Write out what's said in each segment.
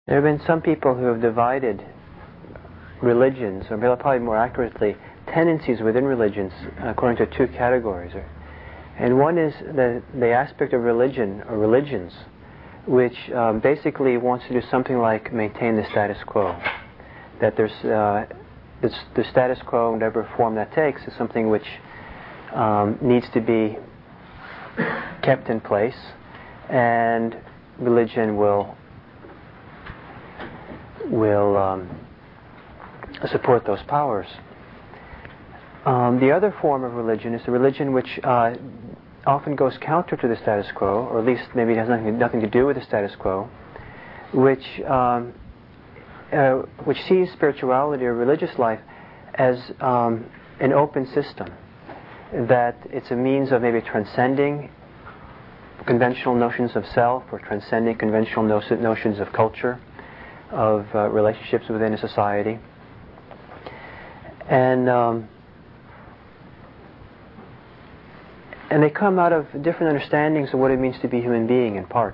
There have been some people who have divided religions, or probably more accurately, tendencies within religions according to two categories. And one is the aspect of religion, or religions, which basically wants to do something like maintain the status quo. That there's the status quo, whatever form that takes, is something which needs to be kept in place, and religion will support those powers. The other form of religion is the religion which often goes counter to the status quo, or at least maybe it has nothing to do with the status quo, which sees spirituality or religious life as an open system, that it's a means of maybe transcending conventional notions of self, or transcending conventional notions of culture, of relationships within a society. And they come out of different understandings of what it means to be a human being, in part.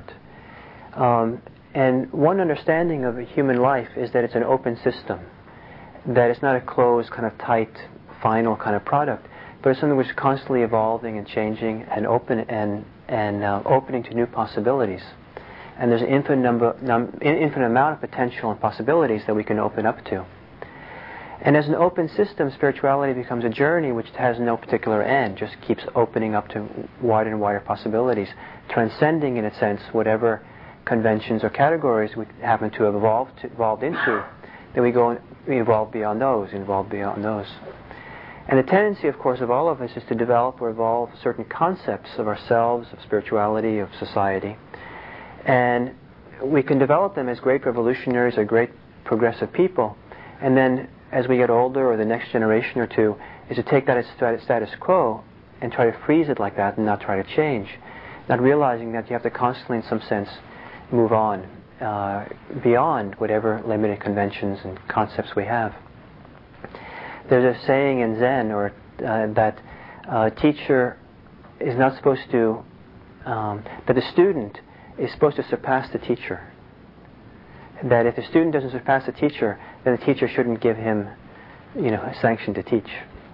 And one understanding of a human life is that it's an open system, that it's not a closed, kind of tight, final kind of product, but it's something which is constantly evolving and changing and open and opening to new possibilities. And there's an infinite amount of potential and possibilities that we can open up to. And as an open system, spirituality becomes a journey which has no particular end, just keeps opening up to wider and wider possibilities, transcending, in a sense, whatever conventions or categories we happen to have evolved into. Then we evolve beyond those. And the tendency, of course, of all of us is to develop or evolve certain concepts of ourselves, of spirituality, of society. And we can develop them as great revolutionaries or great progressive people. And then as we get older, or the next generation or two, is to take that as status quo and try to freeze it like that and not try to change. Not realizing that you have to constantly, in some sense, move on beyond whatever limited conventions and concepts we have. There's a saying in Zen that a teacher is not supposed to, that the student is supposed to surpass the teacher. That if the student doesn't surpass the teacher, then the teacher shouldn't give him, a sanction to teach.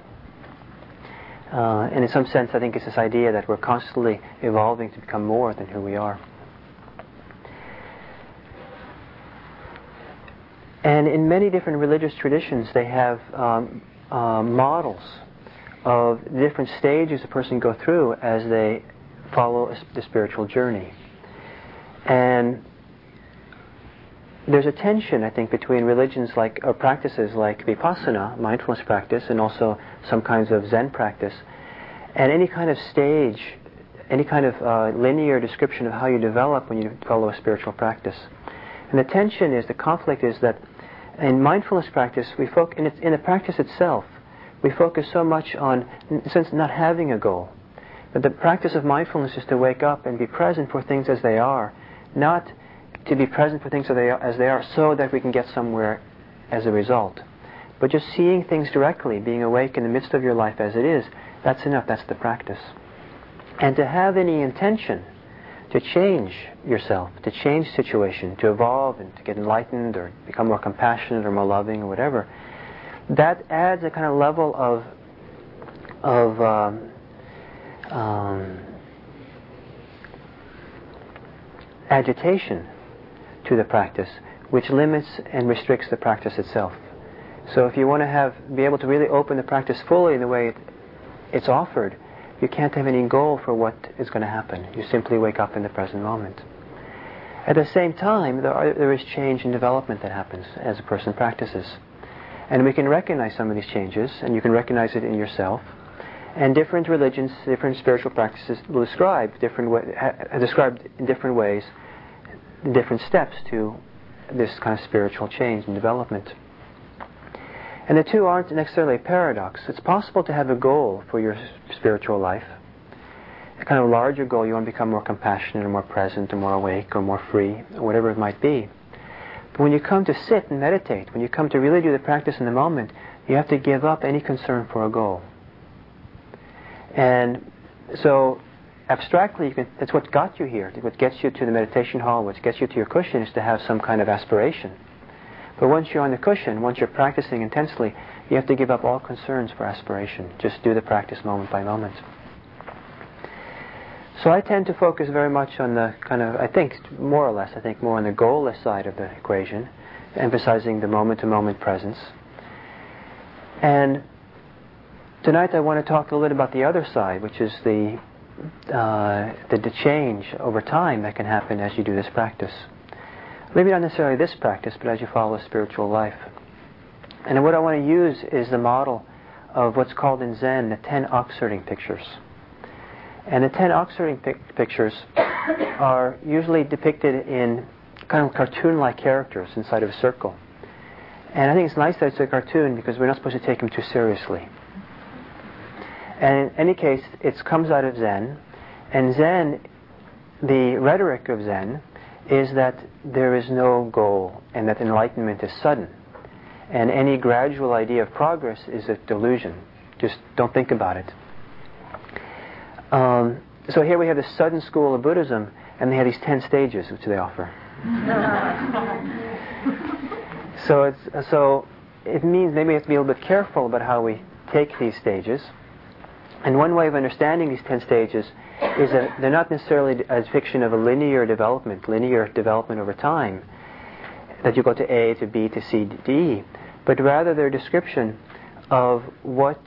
And in some sense, I think it's this idea that we're constantly evolving to become more than who we are. And in many different religious traditions, they have models of different stages a person go through as they follow the spiritual journey. And there's a tension, I think, between religions or practices like vipassana, mindfulness practice, and also some kinds of Zen practice, and any kind of stage, any kind of linear description of how you develop when you follow a spiritual practice. And the tension is, the conflict is that in mindfulness practice, in the practice itself, we focus so much on, in a sense, not having a goal. But the practice of mindfulness is to wake up and be present for things as they are, not to be present for things as they are so that we can get somewhere as a result. But just seeing things directly, being awake in the midst of your life as it is, that's enough, that's the practice. And to have any intention to change yourself, to change the situation, to evolve and to get enlightened or become more compassionate or more loving or whatever, that adds a kind of level of agitation to the practice, which limits and restricts the practice itself. So if you want to be able to really open the practice fully in the way it's offered, you can't have any goal for what is going to happen. You simply wake up in the present moment. At the same time, there is change and development that happens as a person practices. And we can recognize some of these changes, and you can recognize it in yourself. And different religions, different spiritual practices will described in different ways, different steps to this kind of spiritual change and development. And the two aren't necessarily a paradox. It's possible to have a goal for your spiritual life, a kind of larger goal. You want to become more compassionate or more present or more awake or more free or whatever it might be. But when you come to sit and meditate, when you come to really do the practice in the moment, you have to give up any concern for a goal. And so abstractly, that's what got you here. What gets you to the meditation hall, what gets you to your cushion is to have some kind of aspiration. But once you're on the cushion, once you're practicing intensely, you have to give up all concerns for aspiration. Just do the practice moment by moment. So I tend to focus very much on the kind of, I think more on the goalless side of the equation, emphasizing the moment-to-moment presence. And tonight I want to talk a little bit about the other side, which is the change over time that can happen as you do this practice. Maybe not necessarily this practice, but as you follow a spiritual life. And what I want to use is the model of what's called in Zen the 10 ox-herding pictures. And the 10 ox-herding pictures are usually depicted in kind of cartoon-like characters inside of a circle. And I think it's nice that it's a cartoon because we're not supposed to take them too seriously. And in any case, it comes out of Zen. And Zen, the rhetoric of Zen, is that there is no goal and that enlightenment is sudden. And any gradual idea of progress is a delusion. Just don't think about it. So here we have the sudden school of Buddhism, and they have these 10 stages which they offer. So it means maybe we have to be a little bit careful about how we take these stages. And one way of understanding these 10 stages is that they're not necessarily a fiction of a linear development over time, that you go to A, to B, to C, to D, but rather they're a description of what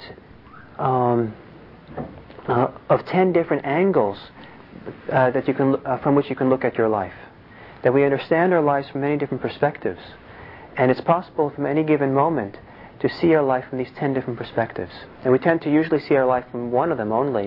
of 10 different angles that you can from which you can look at your life. That we understand our lives from many different perspectives, and it's possible from any given moment to see our life from these 10 different perspectives. And we tend to usually see our life from one of them only,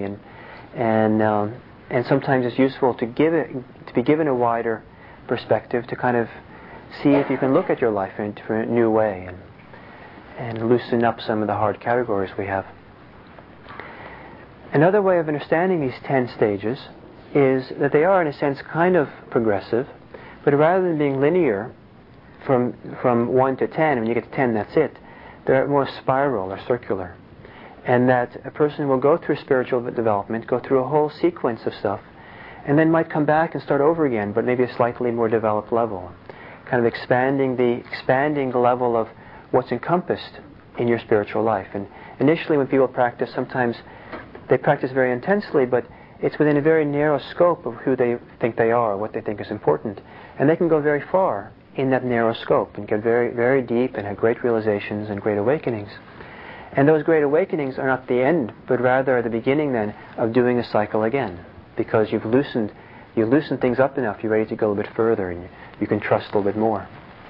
and sometimes it's useful to be given a wider perspective to kind of see if you can look at your life in a new way and loosen up some of the hard categories we have. Another way of understanding these 10 stages is that they are, in a sense, kind of progressive, but rather than being linear from 1 to 10, when you get to 10, that's it, they're more spiral or circular. And that a person will go through spiritual development, go through a whole sequence of stuff, and then might come back and start over again, but maybe a slightly more developed level. Kind of expanding the level of what's encompassed in your spiritual life. And initially when people practice, sometimes they practice very intensely, but it's within a very narrow scope of who they think they are, what they think is important. And they can go very far in that narrow scope and get very, very deep and have great realizations and great awakenings. And those great awakenings are not the end, but rather the beginning then of doing the cycle again. Because you've loosened things up enough, you're ready to go a little bit further and you can trust a little bit more.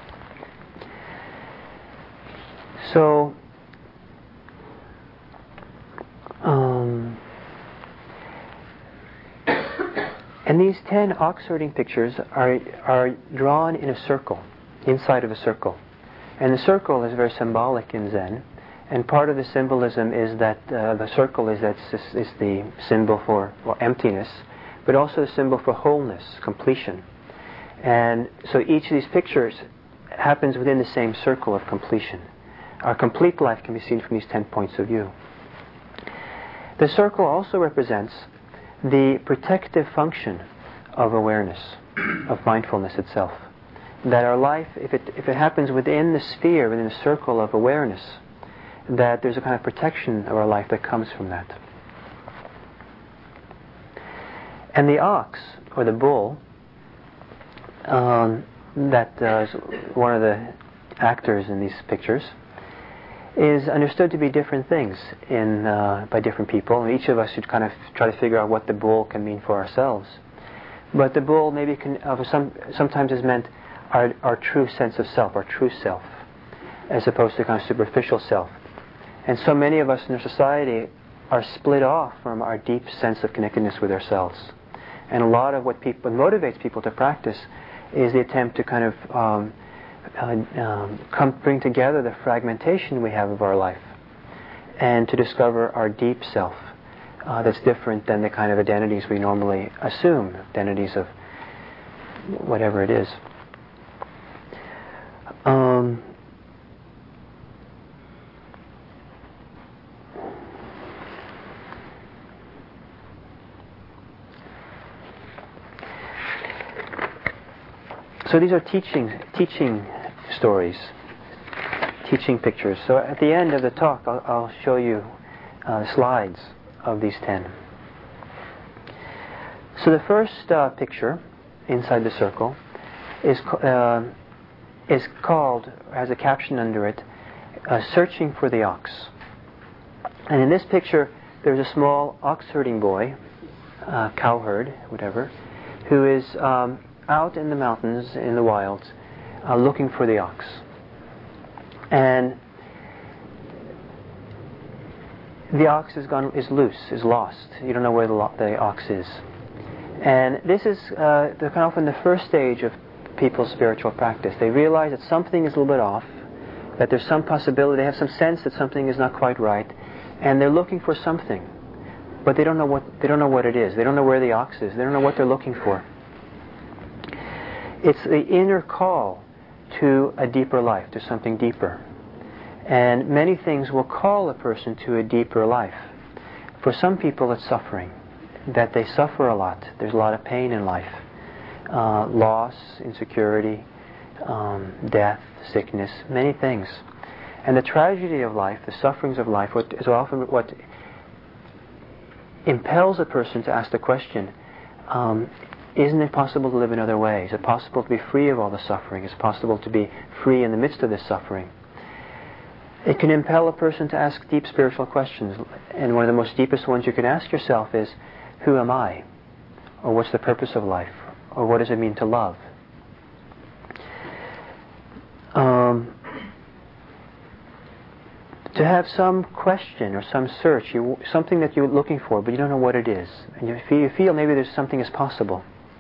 So, and these 10 ox-herding pictures are drawn in a circle, inside of a circle. And the circle is very symbolic in Zen. And part of the symbolism is that the circle is the symbol for emptiness, but also the symbol for wholeness, completion. And so each of these pictures happens within the same circle of completion. Our complete life can be seen from these 10 points of view. The circle also represents the protective function of awareness, of mindfulness itself. That our life, if it happens within the sphere, within the circle of awareness, that there's a kind of protection of our life that comes from that. And the ox, or the bull, that is one of the actors in these pictures, is understood to be different things by different people, and each of us should kind of try to figure out what the bull can mean for ourselves. But the bull maybe sometimes is meant our true sense of self, our true self, as opposed to kind of superficial self. And so many of us in our society are split off from our deep sense of connectedness with ourselves. And a lot of what motivates people to practice is the attempt to kind of bring together the fragmentation we have of our life and to discover our deep self that's different than the kind of identities we normally assume, identities of whatever it is. So these are teaching stories, teaching pictures. So at the end of the talk, I'll show you slides of these 10. So the first picture inside the circle is called, has a caption under it, Searching for the Ox. And in this picture, there's a small ox herding boy, cowherd, whatever, who is out in the mountains, in the wilds, looking for the ox. And the ox is loose, is lost. You don't know where the ox is. And this is often the first stage of people's spiritual practice. They realize that something is a little bit off, that there's some possibility, they have some sense that something is not quite right, and they're looking for something, but they don't know what it is. They don't know where the ox is. They don't know what they're looking for. It's the inner call to a deeper life, to something deeper. And many things will call a person to a deeper life. For some people, it's suffering, that they suffer a lot. There's a lot of pain in life. Loss, insecurity, death, sickness, many things. And the tragedy of life, the sufferings of life, is often what impels a person to ask the question, isn't it possible to live another way? Is it possible to be free of all the suffering? Is it possible to be free in the midst of this suffering? It can impel a person to ask deep spiritual questions. And one of the most deepest ones you can ask yourself is, who am I? Or what's the purpose of life? Or what does it mean to love? To have some question or some search, something that you're looking for, but you don't know what it is. And you feel maybe there's something is possible.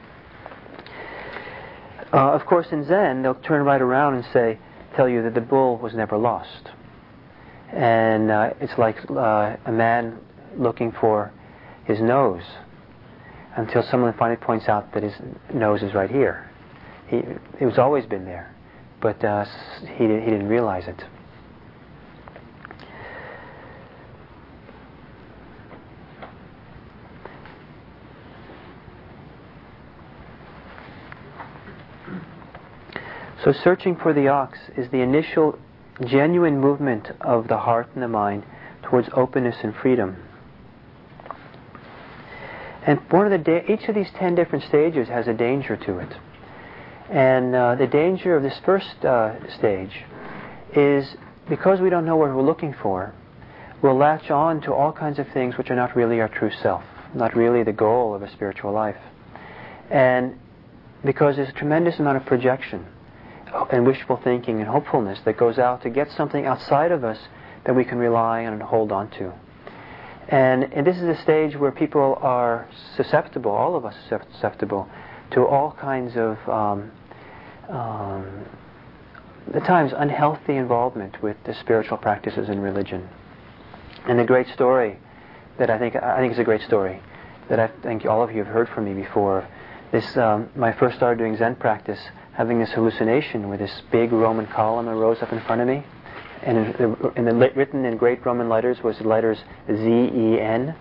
Of course, in Zen, they'll turn right around and tell you that the bull was never lost. And it's like a man looking for his nose until someone finally points out that his nose is right here. It was always been there, but he didn't realize it. So searching for the ox is the initial genuine movement of the heart and the mind towards openness and freedom. And each of these 10 different stages has a danger to it. And the danger of this first stage is because we don't know what we're looking for, we'll latch on to all kinds of things which are not really our true self, not really the goal of a spiritual life. And because there's a tremendous amount of projection and wishful thinking and hopefulness that goes out to get something outside of us that we can rely on and hold on to. And this is a stage where people are susceptible, all of us are susceptible, to all kinds of, at times, unhealthy involvement with the spiritual practices in religion. And the great story that I think is a great story that I think all of you have heard from me before. When I first started doing Zen practice, having this hallucination where this big Roman column arose up in front of me, and written in great Roman letters was the letters Z-E-N.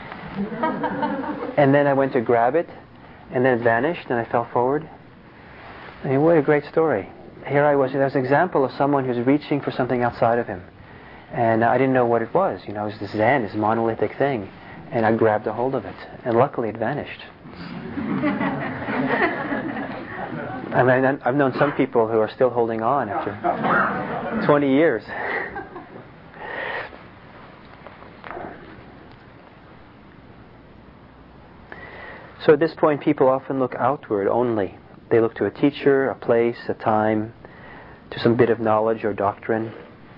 And then I went to grab it, and then it vanished, and I fell forward. I mean, what a great story. Here I was, there's an example of someone who's reaching for something outside of him. And I didn't know what it was. It was this Zen, this monolithic thing. And I grabbed a hold of it. And luckily it vanished. I mean, I've known some people who are still holding on after 20 years. So at this point, people often look outward only. They look to a teacher, a place, a time, to some bit of knowledge or doctrine.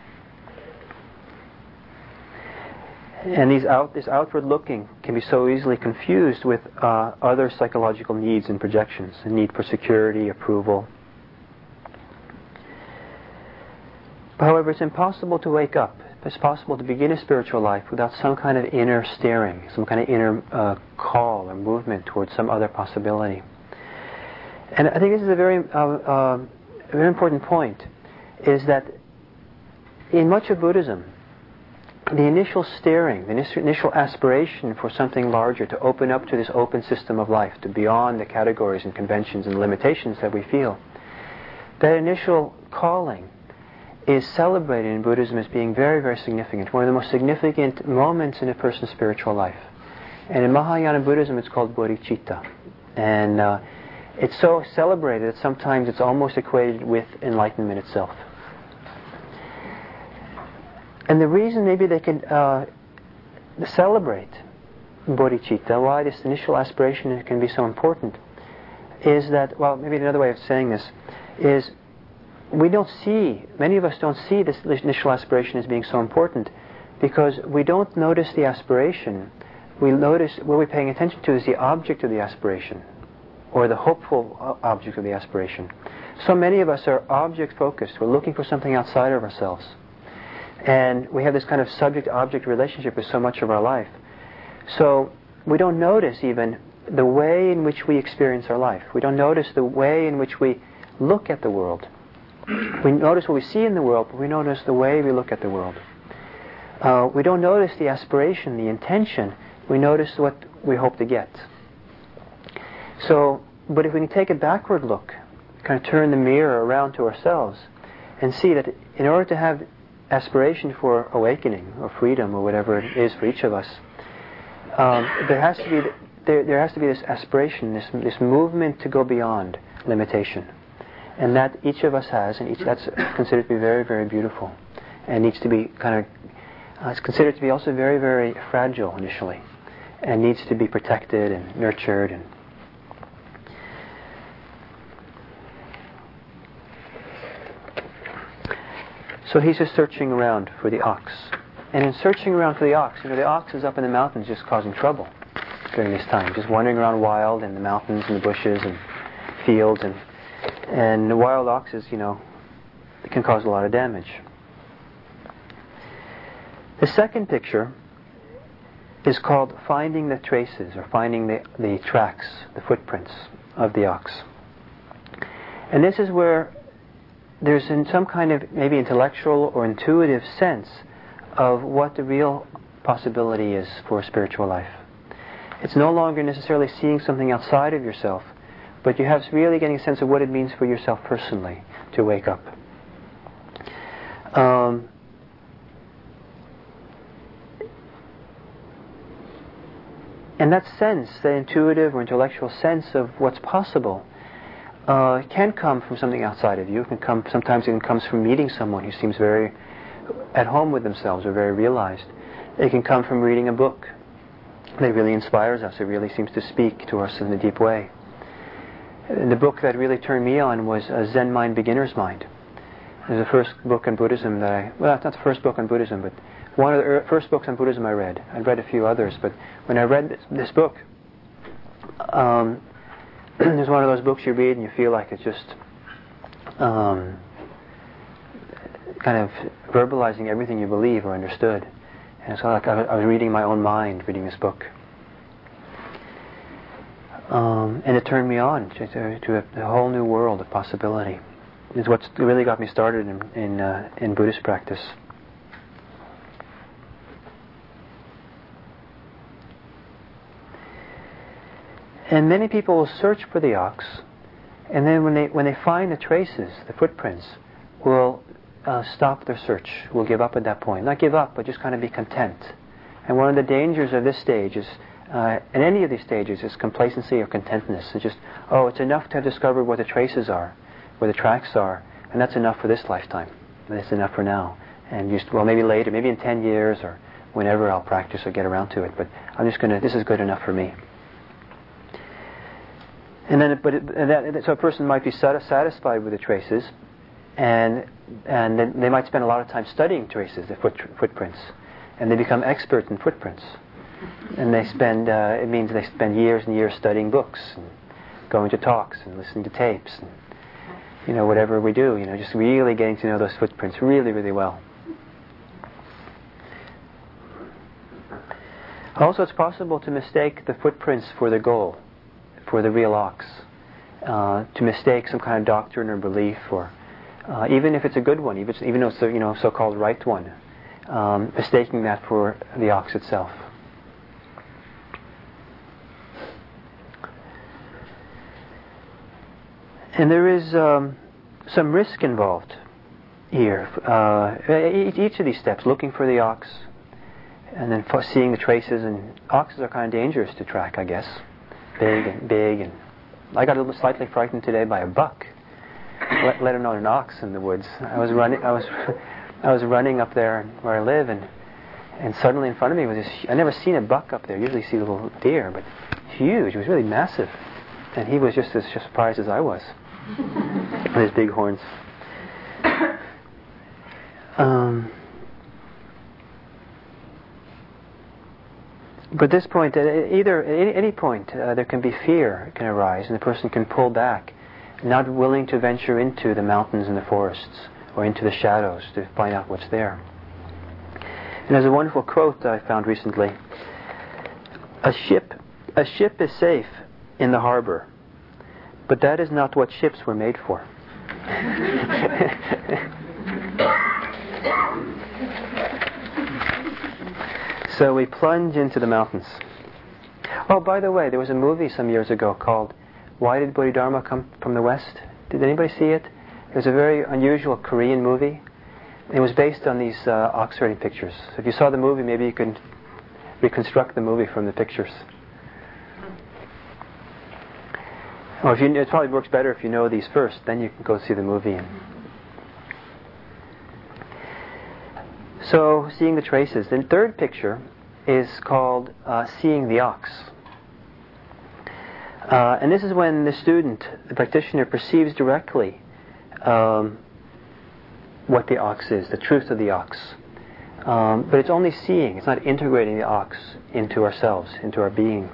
And this outward looking can be so easily confused with other psychological needs and projections, a need for security, approval. However, it's impossible to wake up. It's possible to begin a spiritual life without some kind of inner steering, some kind of inner call or movement towards some other possibility. And I think this is a very important point, is that in much of Buddhism, the initial steering, the initial aspiration for something larger, to open up to this open system of life, to beyond the categories and conventions and limitations that we feel, That initial calling is celebrated in Buddhism as being very, very significant. One of the most significant moments in a person's spiritual life. And in Mahayana Buddhism, it's called bodhicitta. And it's so celebrated that sometimes it's almost equated with enlightenment itself. And the reason maybe they can celebrate bodhicitta, why this initial aspiration can be so important, is that, well, maybe another way of saying this is many of us don't see this initial aspiration as being so important because we don't notice the aspiration. We notice, what we're paying attention to is the object of the aspiration, or the hopeful object of the aspiration. So many of us are object-focused. We're looking for something outside of ourselves. And we have this kind of subject-object relationship with so much of our life. So we don't notice even the way in which we experience our life. We don't notice the way in which we look at the world. We notice what we see in the world, but we notice the way we look at the world. We don't notice the aspiration, the intention. We notice what we hope to get. So, but if we can take a backward look, kind of turn the mirror around to ourselves, and see that in order to have aspiration for awakening or freedom or whatever it is for each of us, there has to be this aspiration, this movement to go beyond limitation. And that each of us has, and that's considered to be very, very beautiful, and needs to be it's considered to be also very, very fragile initially, and needs to be protected and nurtured. And so he's just searching around for the ox, and in searching around for the ox, the ox is up in the mountains just causing trouble during this time, just wandering around wild in the mountains and the bushes and fields and the wild oxes, it can cause a lot of damage. The second picture is called finding the traces, or finding the tracks, the footprints of the ox. And this is where there's in some kind of maybe intellectual or intuitive sense of what the real possibility is for spiritual life. It's no longer necessarily seeing something outside of yourself, but you have really getting a sense of what it means for yourself personally to wake up. And that sense, the intuitive or intellectual sense of what's possible, can come from something outside of you. Sometimes it comes from meeting someone who seems very at home with themselves or very realized. It can come from reading a book that really inspires us. It really seems to speak to us in a deep way. And the book that really turned me on was Zen Mind, Beginner's Mind. It was the first book on Buddhism it's not the first book on Buddhism, but one of the first books on Buddhism I read. I'd read a few others, but when I read this book, it's one of those books you read and you feel like it's just kind of verbalizing everything you believe or understood. And so like I was reading my own mind, reading this book. And it turned me on to a whole new world of possibility. It's what's really got me started in Buddhist practice. And many people will search for the ox, and then when they find the traces, the footprints, will stop their search, will give up at that point. Not give up, but just kind of be content. And one of the dangers of this stage is, in any of these stages, is complacency or contentness. It's just, it's enough to have discovered what the traces are, where the tracks are, and that's enough for this lifetime. That's enough for now. And just, maybe later, maybe in 10 years or whenever I'll practice or get around to it, but this is good enough for me. And then, so a person might be satisfied with the traces, and then they might spend a lot of time studying traces, the footprints, and they become experts in footprints. And it means they spend years and years studying books, and going to talks, and listening to tapes, and whatever we do, just really getting to know those footprints really, really well. Also, it's possible to mistake the footprints for the goal, for the real ox, to mistake some kind of doctrine or belief, or even if it's a good one, even though it's the so-called right one, mistaking that for the ox itself. And there is some risk involved here. Each of these steps, looking for the ox, and then seeing the traces. And oxes are kind of dangerous to track, I guess. Big, and I got a little slightly frightened today by a buck. Let alone an ox in the woods. I was running up there where I live, and suddenly in front of me was this. I never seen a buck up there. Usually see little deer, but huge. It was really massive, and he was just as surprised as I was with his big horns. But at this point, at any point, there can be fear can arise, and the person can pull back, not willing to venture into the mountains and the forests or into the shadows to find out what's there. And there's a wonderful quote I found recently. A ship is safe in the harbor, but that is not what ships were made for. So we plunge into the mountains. Oh, by the way, there was a movie some years ago called Why Did Bodhidharma Come from the West? Did anybody see it? It was a very unusual Korean movie. It was based on these ox herding pictures. So if you saw the movie, maybe you can reconstruct the movie from the pictures. Or it probably works better if you know these first. Then you can go see the movie. So, seeing the traces. The third picture is called Seeing the Ox. And this is when the student, the practitioner, perceives directly what the ox is, the truth of the ox. But it's only seeing, it's not integrating the ox into ourselves, into our being.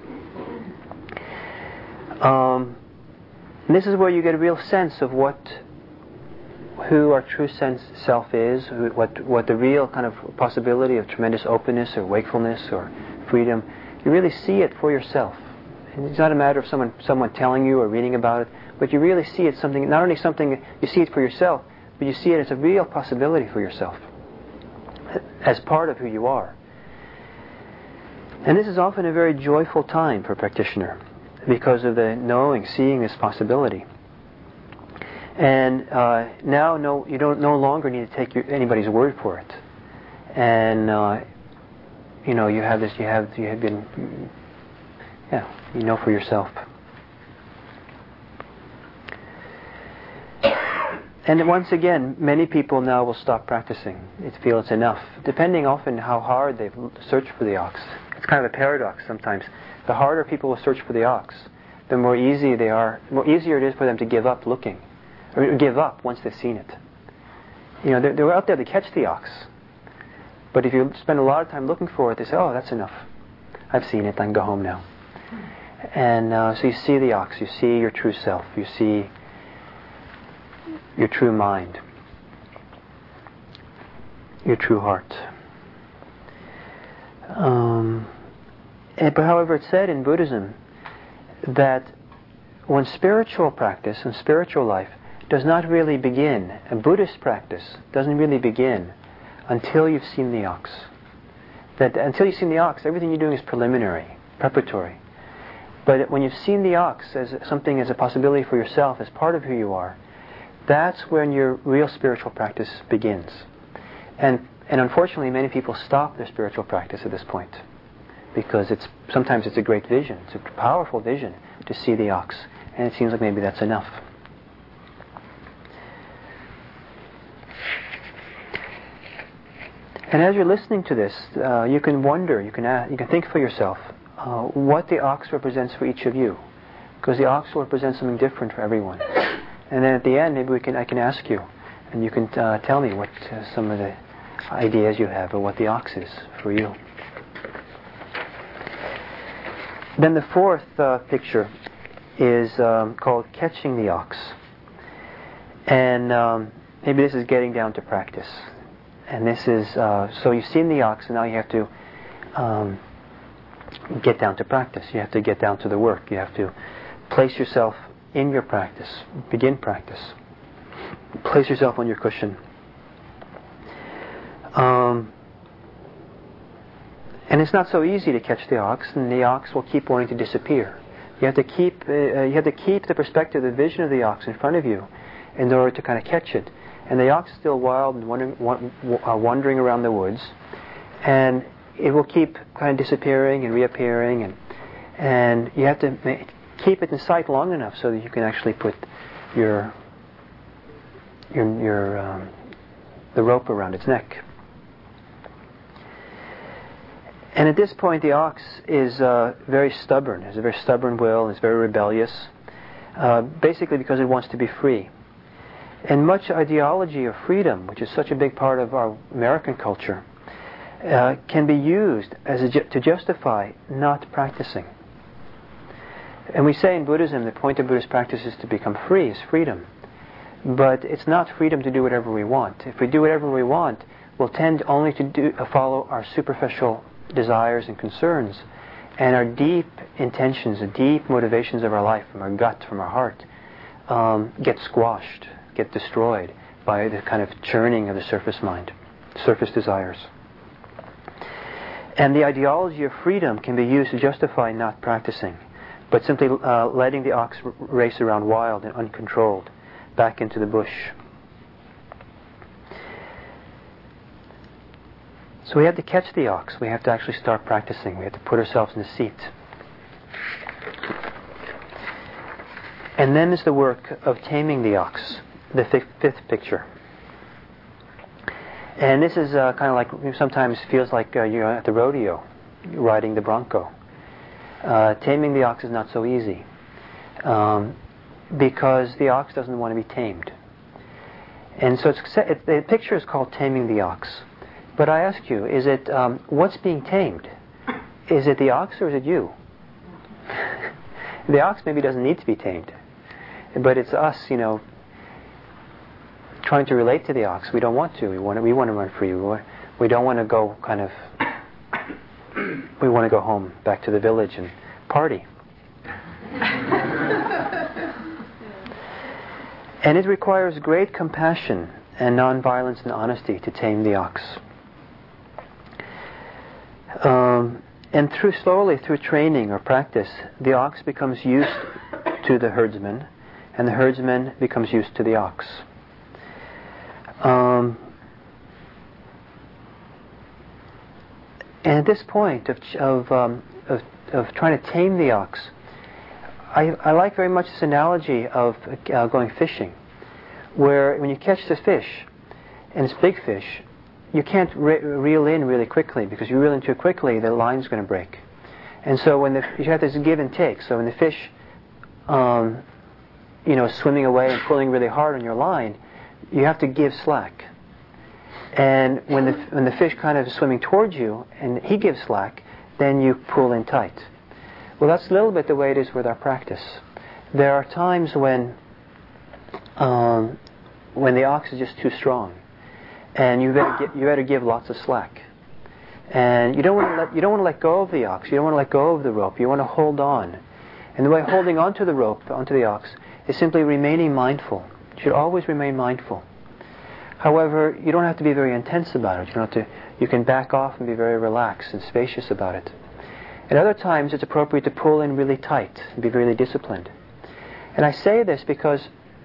And this is where you get a real sense of who our true self is, what the real kind of possibility of tremendous openness or wakefulness or freedom. You really see it for yourself. And it's not a matter of someone telling you or reading about it, but you really see it not only something you see it for yourself, but you see it as a real possibility for yourself, as part of who you are. And this is often a very joyful time for a practitioner because of the seeing this possibility. And now, you don't no longer need to take anybody's word for it. And you have this. You have been. You know for yourself. And once again, many people now will stop practicing. They feel it's enough, depending often how hard they've searched for the ox. It's kind of a paradox sometimes. The harder people will search for the ox, the more easier it is for them to give up looking. Or give up once they've seen it. They're out there to catch the ox. But if you spend a lot of time looking for it, they say, oh, that's enough. I've seen it, I can go home now. And so you see the ox, you see your true self, you see your true mind, your true heart. But however, it's said in Buddhism that when spiritual practice and spiritual life does not really begin, and Buddhist practice doesn't really begin until you've seen the ox. That until you've seen the ox, everything you're doing is preliminary, preparatory. But when you've seen the ox as a possibility for yourself, as part of who you are, that's when your real spiritual practice begins. And unfortunately, many people stop their spiritual practice at this point, because sometimes it's a great vision, it's a powerful vision to see the ox, and it seems like maybe that's enough. And as you're listening to this, you can wonder, you can think for yourself what the ox represents for each of you, because the ox will represent something different for everyone. And then at the end, maybe I can ask you, and you can tell me what some of the ideas you have of what the ox is for you. Then the fourth picture is called Catching the Ox, and maybe this is getting down to practice. And this is, so you've seen the ox, and now you have to get down to practice. You have to get down to the work. You have to place yourself in your practice. Begin practice. Place yourself on your cushion. And it's not so easy to catch the ox, and the ox will keep wanting to disappear. You have to keep the perspective, the vision of the ox in front of you, in order to kind of catch it. And the ox is still wild and wandering around the woods, and it will keep kind of disappearing and reappearing, and you have to keep it in sight long enough so that you can actually put the rope around its neck. And at this point, the ox is very stubborn. It has a very stubborn will. It's very rebellious, basically because it wants to be free. And much ideology of freedom, which is such a big part of our American culture, can be used to justify not practicing. And we say in Buddhism, the point of Buddhist practice is to become free, is freedom. But it's not freedom to do whatever we want. If we do whatever we want, we'll tend only to follow our superficial desires and concerns, and our deep intentions, the deep motivations of our life, from our gut, from our heart, get squashed, get destroyed by the kind of churning of the surface mind, surface desires. And the ideology of freedom can be used to justify not practicing, but simply letting the ox race around wild and uncontrolled back into the bush. So we have to catch the ox. We have to actually start practicing. We have to put ourselves in the seat. And then is the work of taming the ox, the fifth picture. And this is kind of like, sometimes feels like you're at the rodeo, riding the bronco. Taming the ox is not so easy, because the ox doesn't want to be tamed. And so the picture is called Taming the Ox. But I ask you, is it what's being tamed? Is it the ox or is it you? The ox maybe doesn't need to be tamed, but it's us, trying to relate to the ox. We don't want to. We want to run free. We don't want to go we want to go home, back to the village and party. And it requires great compassion and non-violence and honesty to tame the ox. And slowly through training or practice, the ox becomes used to the herdsman, and the herdsman becomes used to the ox. And at this point of trying to tame the ox, I like very much this analogy of going fishing, where when you catch the fish, and it's big fish, you can't reel in really quickly, because you reel in too quickly, the line's going to break. And so you have this give and take. So when the fish, swimming away and pulling really hard on your line, you have to give slack. And when the fish kind of is swimming towards you and he gives slack, then you pull in tight. Well, that's a little bit the way it is with our practice. There are times when the ox is just too strong, and you better give lots of slack. And you don't want to let go of the ox. You don't want to let go of the rope. You want to hold on. And the way holding onto the rope, onto the ox, is simply remaining mindful. You should always remain mindful. However, you don't have to be very intense about it. You can back off and be very relaxed and spacious about it. At other times, it's appropriate to pull in really tight and be really disciplined. And I say this because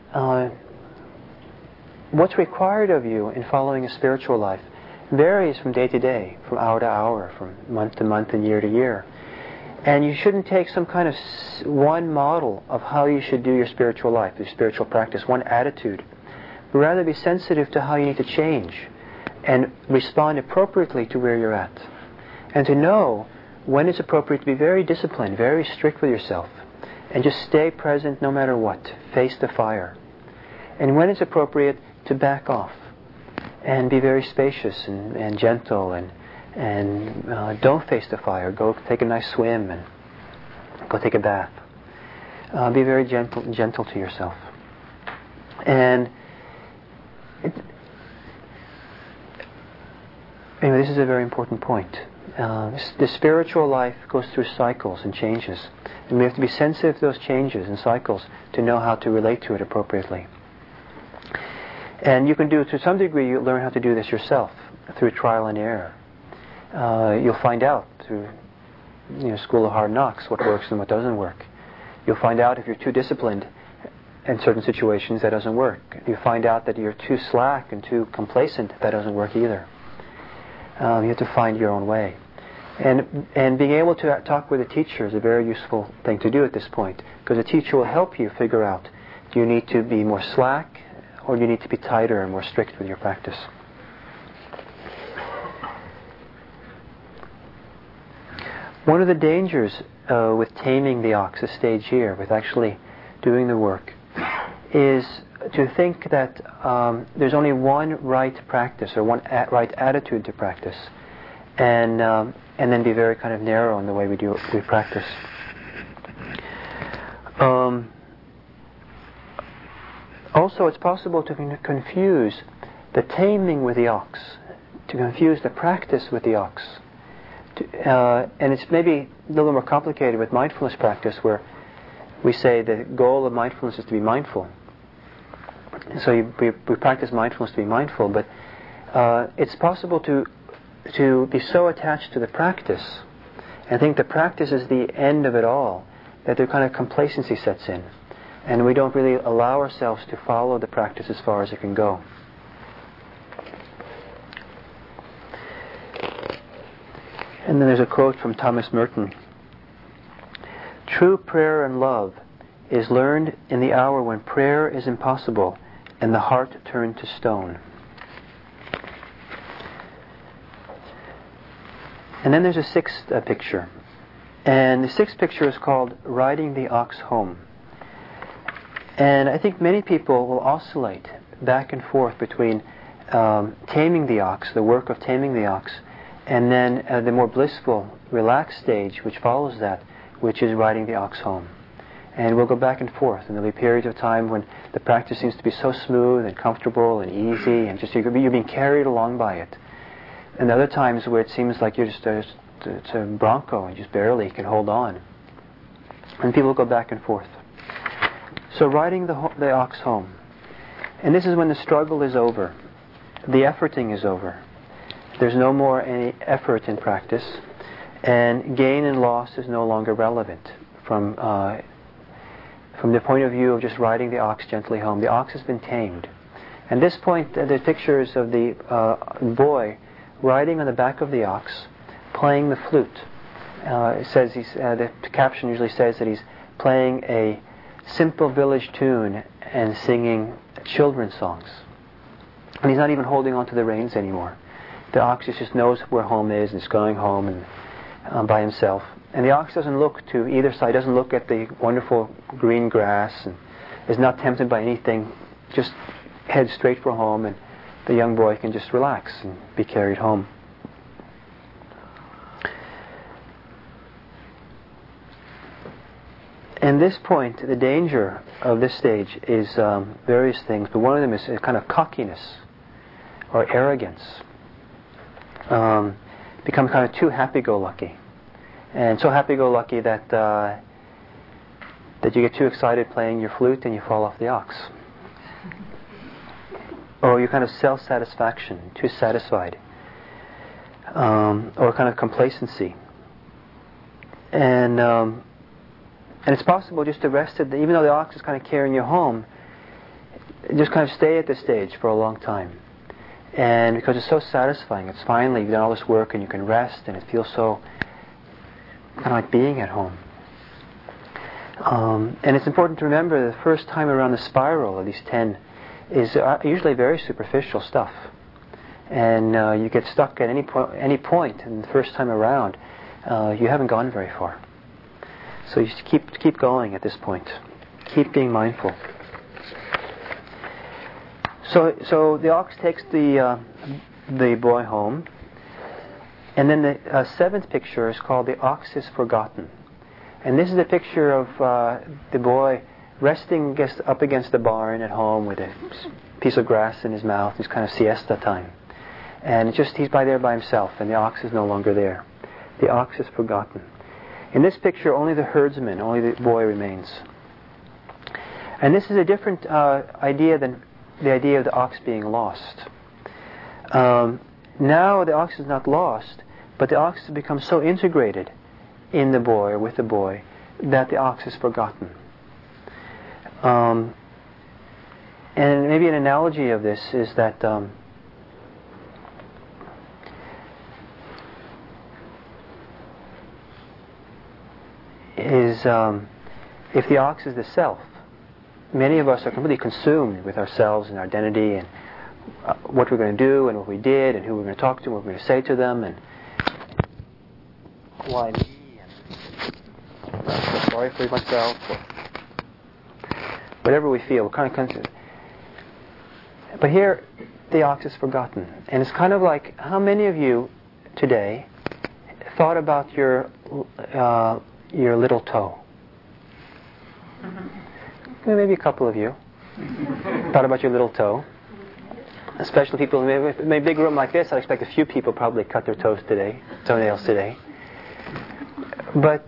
what's required of you in following a spiritual life varies from day to day, from hour to hour, from month to month and year to year. And you shouldn't take some kind of one model of how you should do your spiritual life, your spiritual practice, one attitude. But rather be sensitive to how you need to change and respond appropriately to where you're at. And to know when it's appropriate to be very disciplined, very strict with yourself, and just stay present no matter what, face the fire. And when it's appropriate to back off and be very spacious and gentle and don't face the fire. Go take a nice swim and go take a bath. Be very gentle to yourself. And anyway, this is a very important point. The spiritual life goes through cycles and changes, and we have to be sensitive to those changes and cycles to know how to relate to it appropriately. And you can do, to some degree, you learn how to do this yourself through trial and error. You'll find out through School of Hard Knocks what works and what doesn't work. You'll find out if you're too disciplined in certain situations that doesn't work. You find out that you're too slack and too complacent, that doesn't work either. You have to find your own way. And being able to talk with a teacher is a very useful thing to do at this point, because a teacher will help you figure out, do you need to be more slack, or do you need to be tighter and more strict with your practice? One of the dangers with taming the ox, a stage here, with actually doing the work, is to think that there's only one right practice or one right attitude to practice, and then be very kind of narrow in the way we practice. Also, it's possible to confuse the taming with the ox, to confuse the practice with the ox. And it's maybe a little more complicated with mindfulness practice, where we say the goal of mindfulness is to be mindful. So we practice mindfulness to be mindful, but it's possible to be so attached to the practice and think the practice is the end of it all, that the kind of complacency sets in, and we don't really allow ourselves to follow the practice as far as it can go. And then there's a quote from Thomas Merton. "True prayer and love is learned in the hour when prayer is impossible and the heart turned to stone." And then there's a sixth picture. And the sixth picture is called Riding the Ox Home. And I think many people will oscillate back and forth between taming the ox, the work of taming the ox, and then the more blissful, relaxed stage which follows that, which is riding the ox home. And we'll go back and forth, and there'll be periods of time when the practice seems to be so smooth and comfortable and easy, and just you're being carried along by it. And other times where it seems like you're just it's a bronco and just barely can hold on. And people go back and forth. So riding the ox home. And this is when the struggle is over. The efforting is over. There's no more any effort in practice, and gain and loss is no longer relevant from the point of view of just riding the ox gently home. The ox has been tamed. At this point, the pictures of the boy riding on the back of the ox, playing the flute. It says the caption usually says that he's playing a simple village tune and singing children's songs. And he's not even holding on to the reins anymore. The ox just knows where home is and is going home and by himself. And the ox doesn't look to either side, doesn't look at the wonderful green grass, and is not tempted by anything, just heads straight for home, and the young boy can just relax and be carried home. And this point, the danger of this stage is various things, but one of them is a kind of cockiness or arrogance. Become kind of too happy-go-lucky, and so happy-go-lucky that you get too excited playing your flute and you fall off the ox. Or you kind of self-satisfaction, too satisfied, or kind of complacency. And it's possible just to rest it, even though the ox is kind of carrying you home, just kind of stay at this stage for a long time. And because it's so satisfying, it's finally, you've done all this work and you can rest, and it feels so kind of like being at home. And it's important to remember the first time around the spiral of these 10 is usually very superficial stuff. And you get stuck at any point, and the first time around, you haven't gone very far. So you just keep going at this point. Keep being mindful. So the ox takes the boy home, and then the seventh picture is called "The Ox is Forgotten," and this is a picture of the boy resting up against the barn at home with a piece of grass in his mouth. It's kind of siesta time, and he's there by himself, and the ox is no longer there. The ox is forgotten. In this picture, only the herdsman, only the boy remains, and this is a different idea than the idea of the ox being lost. Now the ox is not lost, but the ox has become so integrated in the boy, or with the boy, that the ox is forgotten. And maybe an analogy of this is that if the ox is the self, many of us are completely consumed with ourselves and our identity and what we're going to do and what we did and who we're going to talk to and what we're going to say to them and why me and I feel sorry for myself or whatever we feel. We're kind of consumed. But here, the ox is forgotten. And it's kind of like, how many of you today thought about your little toe? Well, maybe a couple of you thought about your little toe. Especially people in a big room like this, I expect a few people probably cut their toenails today. But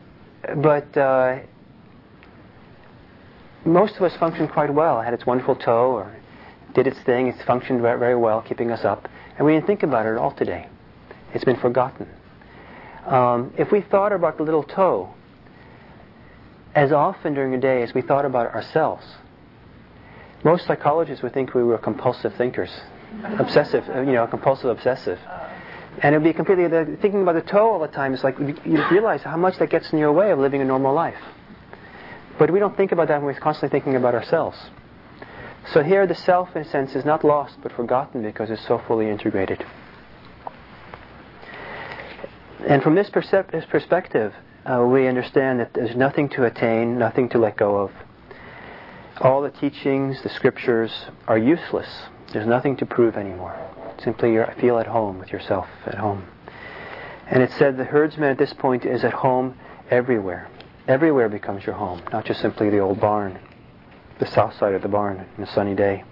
most of us functioned quite well. It had its wonderful toe, or did its thing. It's functioned very, very well, keeping us up. And we didn't think about it at all today. It's been forgotten. If we thought about the little toe as often during the day as we thought about ourselves, most psychologists would think we were compulsive thinkers, obsessive, compulsive obsessive. And it'd be completely, thinking about the toe all the time is like, you realize how much that gets in your way of living a normal life. But we don't think about that when we're constantly thinking about ourselves. So here the self, in a sense, is not lost but forgotten because it's so fully integrated. And from this perspective, we understand that there's nothing to attain, nothing to let go of. All the teachings, the scriptures are useless. There's nothing to prove anymore. Simply feel at home with yourself at home. And it said the herdsman at this point is at home everywhere. Everywhere becomes your home, not just simply the old barn, the south side of the barn on a sunny day.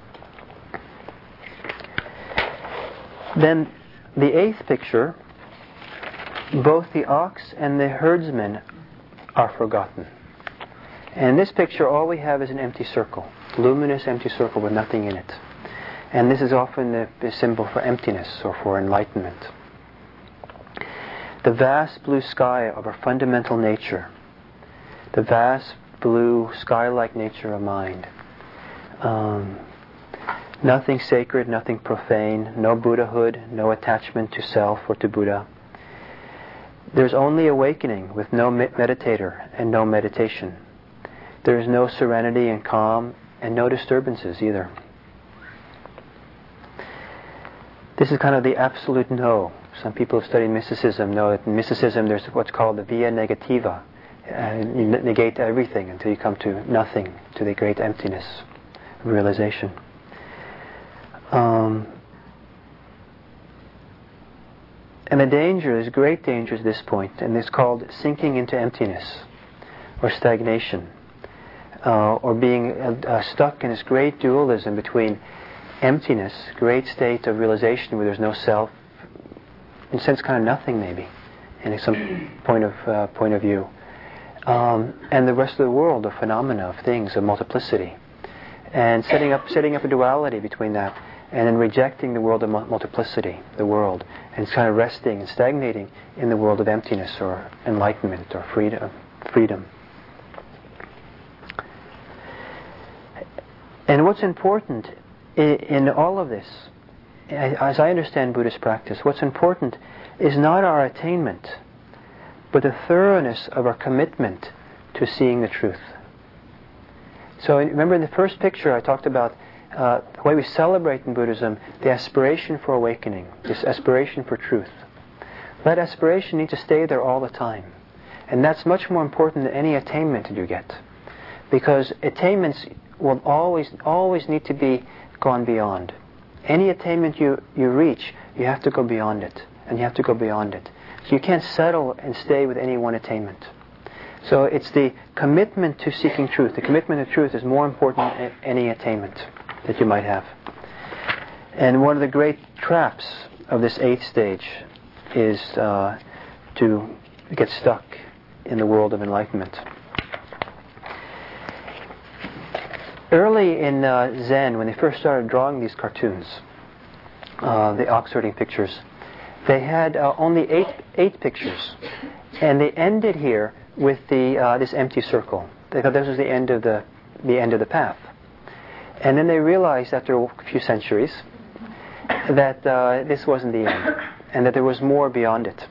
Then the eighth picture, both the ox and the herdsman are forgotten. And in this picture, all we have is an empty circle, luminous empty circle with nothing in it. And this is often the symbol for emptiness or for enlightenment. The vast blue sky of our fundamental nature, the vast blue sky-like nature of mind. Nothing sacred, nothing profane, no Buddhahood, no attachment to self or to Buddha. There's only awakening with no meditator and no meditation. There is no serenity and calm and no disturbances either. This is kind of the absolute no. Some people who study mysticism know that in mysticism there's what's called the via negativa. You negate everything until you come to nothing, to the great emptiness of realization. And the danger, there's great danger at this point, and it's called sinking into emptiness or stagnation. Or being stuck in this great dualism between emptiness, great state of realization where there's no self, in a sense kind of nothing maybe, in some point of view, and the rest of the world, of phenomena, of things, of multiplicity, and setting up a duality between that, and then rejecting the world of multiplicity, the world, and kind of resting and stagnating in the world of emptiness or enlightenment or freedom. And what's important in all of this, as I understand Buddhist practice, what's important is not our attainment, but the thoroughness of our commitment to seeing the truth. So remember in the first picture I talked about the way we celebrate in Buddhism, the aspiration for awakening, this aspiration for truth. That aspiration needs to stay there all the time. And that's much more important than any attainment that you get. Because attainments will always need to be gone beyond. Any attainment you reach, you have to go beyond it. And you have to go beyond it. So you can't settle and stay with any one attainment. So it's the commitment to seeking truth. The commitment to truth is more important than any attainment that you might have. And one of the great traps of this eighth stage is to get stuck in the world of enlightenment. Early in Zen, when they first started drawing these cartoons, the ox herding pictures, they had only eight pictures, and they ended here with this empty circle. They thought this was the end of the path. And then they realized after a few centuries that this wasn't the end, and that there was more beyond it.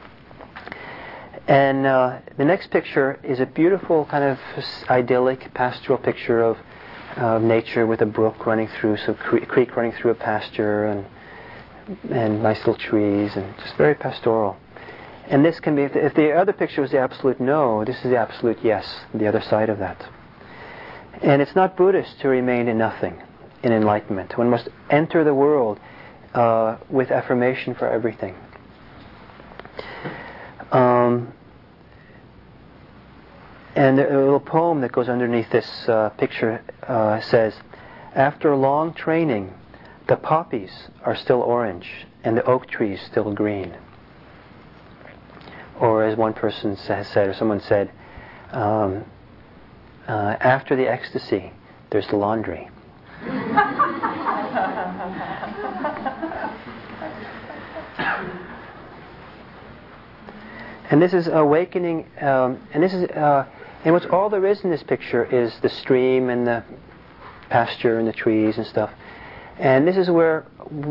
And the next picture is a beautiful kind of idyllic pastoral picture of nature with a brook running through, some creek running through a pasture, and nice little trees, and just very pastoral. And this can be, if the other picture was the absolute no, this is the absolute yes, the other side of that. And it's not Buddhist to remain in nothing, in enlightenment. One must enter the world with affirmation for everything. And a little poem that goes underneath this picture says, "After long training, the poppies are still orange and the oak trees still green." Or as one person has said, or someone said, after the ecstasy, there's the laundry. And this is awakening, and what's all there is in this picture is the stream and the pasture and the trees and stuff. And this is where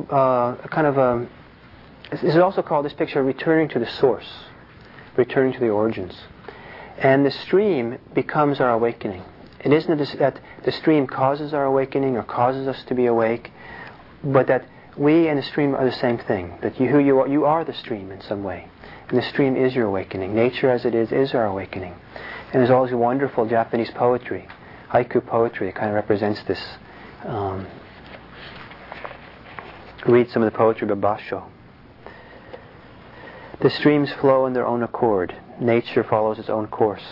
this is also called, this picture, returning to the source, returning to the origins. And the stream becomes our awakening. It isn't that the stream causes our awakening or causes us to be awake, but that we and the stream are the same thing. That you are the stream in some way. And the stream is your awakening. Nature as it is our awakening. And there's always wonderful Japanese poetry, haiku poetry, that kind of represents this. Read some of the poetry by Basho. The streams flow in their own accord. Nature follows its own course.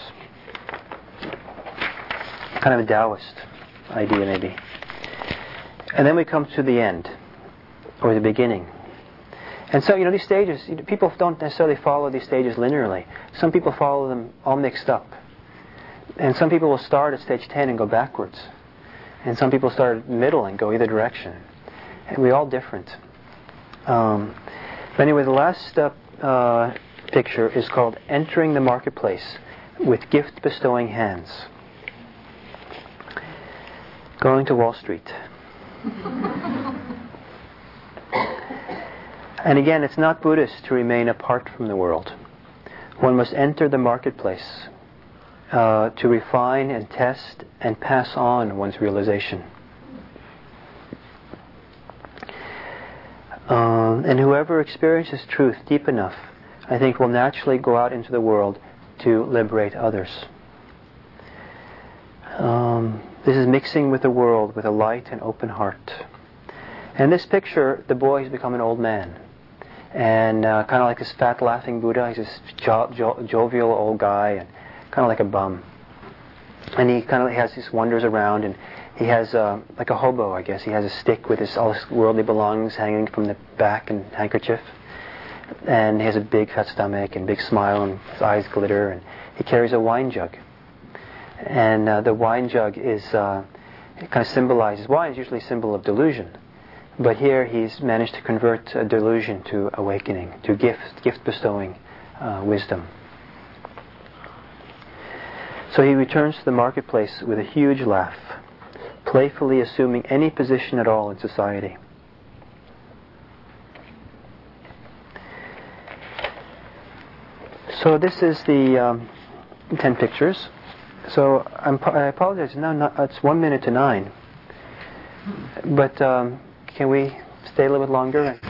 Kind of a Taoist idea, maybe. And then we come to the end, or the beginning. And so, these stages, people don't necessarily follow these stages linearly. Some people follow them all mixed up. And some people will start at stage 10 and go backwards. And some people start at middle and go either direction. And we're all different. But anyway, the last picture is called Entering the Marketplace with Gift-Bestowing Hands. Going to Wall Street. And again, it's not Buddhist to remain apart from the world. One must enter the marketplace to refine and test and pass on one's realization. And whoever experiences truth deep enough, I think, will naturally go out into the world to liberate others. This is mixing with the world with a light and open heart. And this picture, the boy has become an old man. And kind of like this fat laughing Buddha, he's this jovial old guy, and kind of like a bum. And he kind of has these wanders around, and he has like a hobo, I guess. He has a stick with all his worldly belongings hanging from the back and handkerchief. And he has a big fat stomach and big smile, and his eyes glitter, and he carries a wine jug. And the wine jug is it kind of symbolizes, wine is usually a symbol of delusion. But here he's managed to convert a delusion to awakening, to gift-bestowing wisdom. So he returns to the marketplace with a huge laugh, playfully assuming any position at all in society. So this is the 10 pictures. So I apologize, it's 1 minute to 9. But can we stay a little bit longer?